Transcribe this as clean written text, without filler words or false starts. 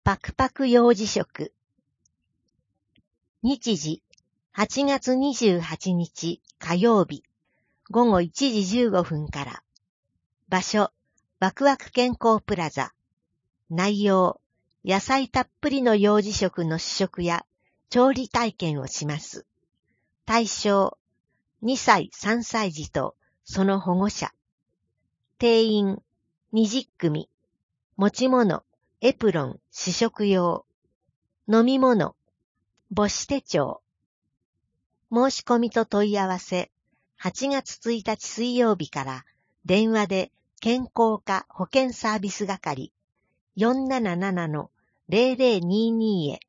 パクパク幼児食。日時、8月28日火曜日、午後1時15分から。場所、ワクワク健康プラザ。内容、野菜たっぷりの幼児食の試食や調理体験をします。対象、2歳3歳児とその保護者。定員、20組。持ち物、エプロン、試食用。飲み物、母子手帳。申し込みと問い合わせ、8月1日水曜日から電話で健康課保健サービス係 477-0022 へ。